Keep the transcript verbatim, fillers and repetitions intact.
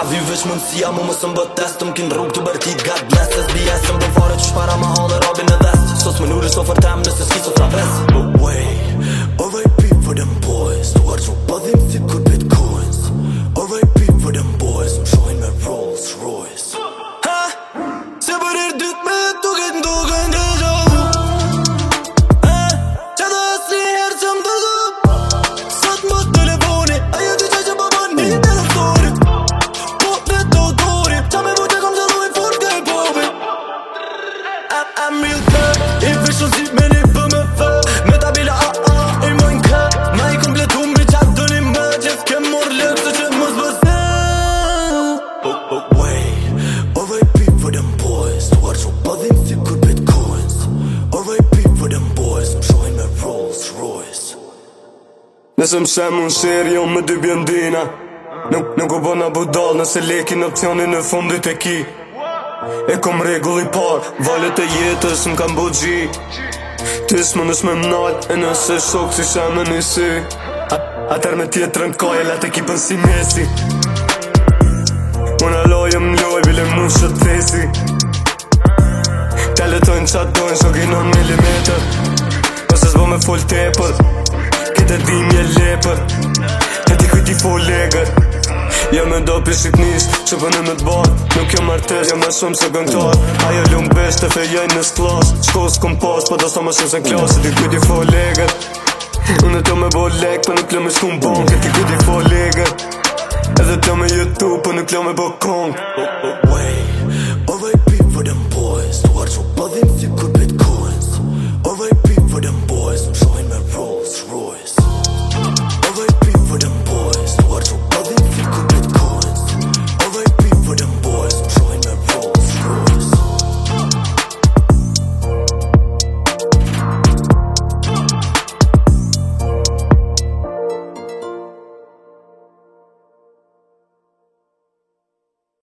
vy veç mundësia mu më së mbët test Më kin rrug të bërtit God bless S B S më fare që shpara ma halë rabin e vest Sos më nuri so fërtem nëse s'ki so trapez But wait, R I P for them boys Duar që bëdhim si kur bitcoins R I P for them boys Më shojnë me Rolls Royce Ha? Se për her dyt me duket ndukën deja vu Ha? Qa dhe asli her që më dërdu Sot më telefoni Ajo t'i qaj që po bën një telefoni Po vetë autori Qa me vujtë kom që dojnë fort ke popi I'm, I'm real good I vishon si me një për me fë Me tabila a a I mojnë kë Ma i kompletu mbi qatë do një më Gjith ke mor lëk se që mos bëzë Oh, oh, wait R I P for them boys Duar që bëdhin si kur bitcoins R I P for them boys Më shojnë me Rolls Royce Nëse më shemë unë sheri jo me dy bjendina Nuk, nuk u bëna budal nëse lekin opcionin në fundit e ki E kom regull i par, valet e jetës më kam bu gji Ti s'më nësh me mnall, e nëse shok si shemë një sy Atër me tjetërën kaj e let ekipën si Messi Unë alojë më loj, bile mu shët thesi Teletojnë qatë dojnë, shokin on milimeter Ose s'bo me full tepër Kete dim je lepër E ti kujti full legër Ja me do për shqipnis Që për në me t'bar Nuk jo martes Ja me shumë se gëngtar Ajo lumë besh të fejajnë në s'klas Shko s'kom pas Po do sa më shumë se n'klas E ti kujti full legër Unë t'jo me bo lek Po nuk l'jo me shku m'bank E ti kujti full legër Edhe t'jo me YouTube Po nuk l'jo me bo kong Oh, oh, wait R I P for them boys Duar që bëdhim si kur bitcoins R I P for them boys Më shojnë me Rolls Royce R I P for them boys Duar që bëdhim si kur bitcoins R I P for them boys Më shojnë me